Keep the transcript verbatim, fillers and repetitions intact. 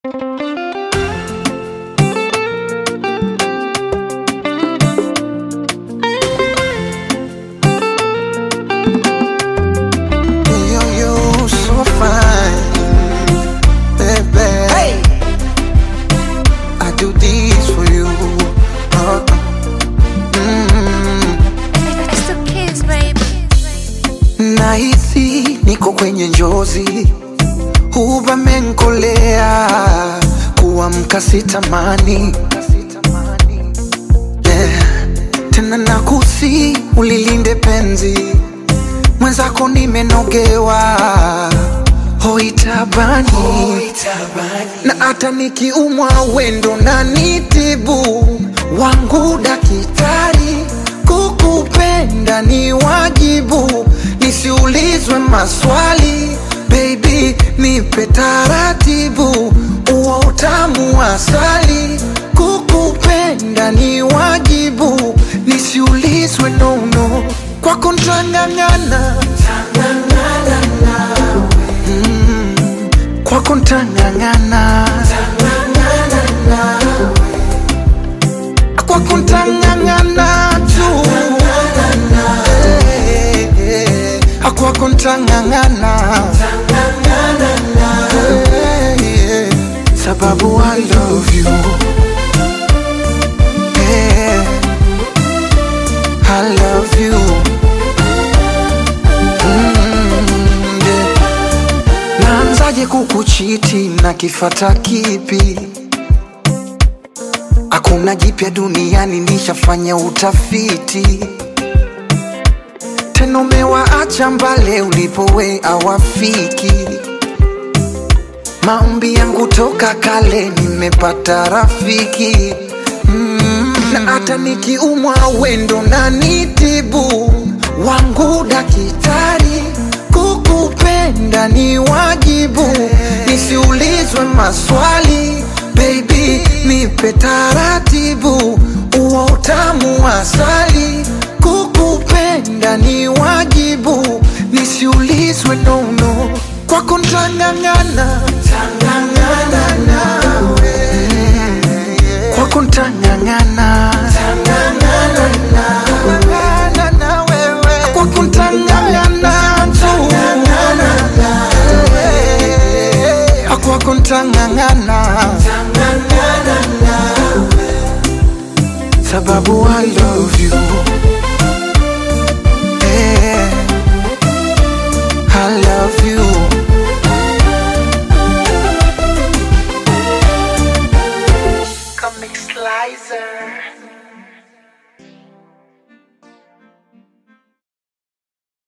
Nahisi niko kwenye njozi, huba menkolea, kuamka sitamani, yeah. Tena nakusi ulilinde penzi, mwenzako nimenogewa, hoitabani, na hata nikiumwa wendo na nitibu, wangu dakitari, kukupenda ni wajibu, nisiulizwe maswali, baby nipe taratibu, uo utamu asali, kukupenda ni wajibu, nisiulizwe nono, kwako ntang'ang'ana, mm, kwako ntang'ang'ana, kwako ntang'ang'ana tu, kwako ntang'ang'ana, yeah, sababu I love you, yeah, I love you, mm, yeah. Naanzaje kukuchiti na kifata kipi? Hakuna jipya duniani, nishafanya utafiti, tena umewaacha mbale ulipowe awafiki. Maombi yangu toka kale, nimepata rafiki, mm. Na hata nikiumwa wendo na nitibu, wangu dakitari, kukupenda ni wajibu, nisiulizwe maswali, baby nipe taratibu, uo utamu asali, kukupenda ni wajibu, nisiulizwe nono, kwako ntang'ang'ana, kwako ntang'ang'ana, kwako ntang'ang'ana tu, kwako ntang'ang'ana, sababu I love you, yeah, I love you. Comic Slicer.